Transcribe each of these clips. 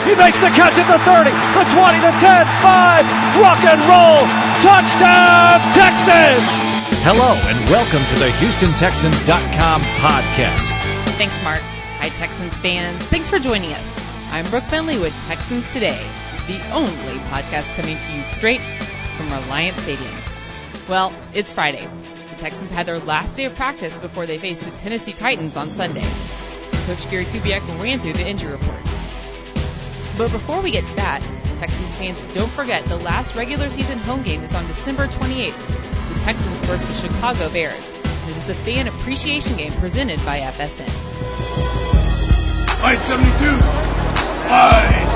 He makes the catch at the 30, the 20, the 10, 5. Rock and roll. Touchdown, Texans. Hello, and welcome to the HoustonTexans.com podcast. Thanks, Mark. Hi, Texans fans. Thanks for joining us. I'm Brooke Bentley with Texans Today, the only podcast coming to you straight from Reliant Stadium. Well, it's Friday. The Texans had their last day of practice before they faced the Tennessee Titans on Sunday. Coach Gary Kubiak ran through the injury report. But before we get to that, Texans fans, don't forget the last regular season home game is on December 28th. It's the Texans versus the Chicago Bears. And it is the fan appreciation game presented by FSN. Fight 72. Fight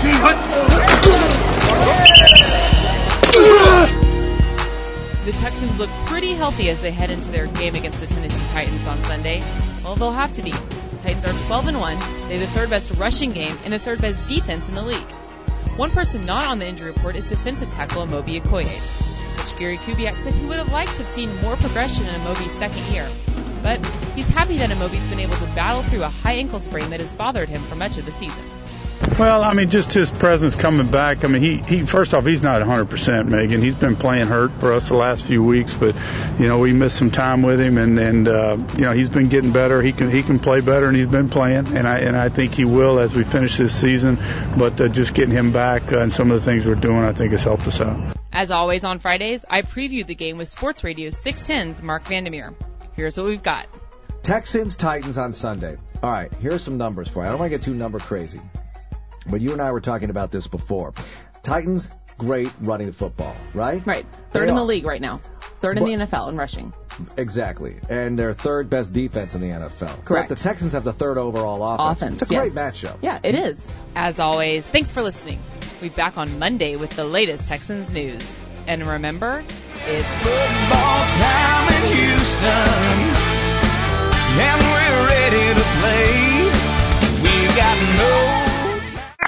72. The Texans look pretty healthy as they head into their game against the Tennessee Titans on Sunday. Well, they'll have to be. The Titans are 12-1. They have the third best rushing game and the third best defense in the league. One person not on the injury report is defensive tackle Amobi Okoye. Coach Gary Kubiak said he would have liked to have seen more progression in Amobi's second year. But he's happy that Amobi's been able to battle through a high ankle sprain that has bothered him for much of the season. Well, I mean, just his presence coming back. I mean, he first off, he's not 100%, Megan. He's been playing hurt for us the last few weeks, but, you know, we missed some time with him, and you know, he's been getting better. He can play better, and he's been playing, and I think he will as we finish this season. But just getting him back and some of the things we're doing, I think has helped us out. As always on Fridays, I previewed the game with Sports Radio 610's Mark Vandermeer. Here's what we've got. Texans, Titans on Sunday. All right, here's some numbers for you. I don't want to get too number crazy, but you and I were talking about this before. Titans, great running the football, right? Right. Third in the league right now. Third in the NFL in rushing. Exactly. And their third best defense in the NFL. Correct. But the Texans have the third overall offense. It's a great matchup. Yeah, it is. As always, thanks for listening. We'll be back on Monday with the latest Texans news. And remember, it's football time in Houston. And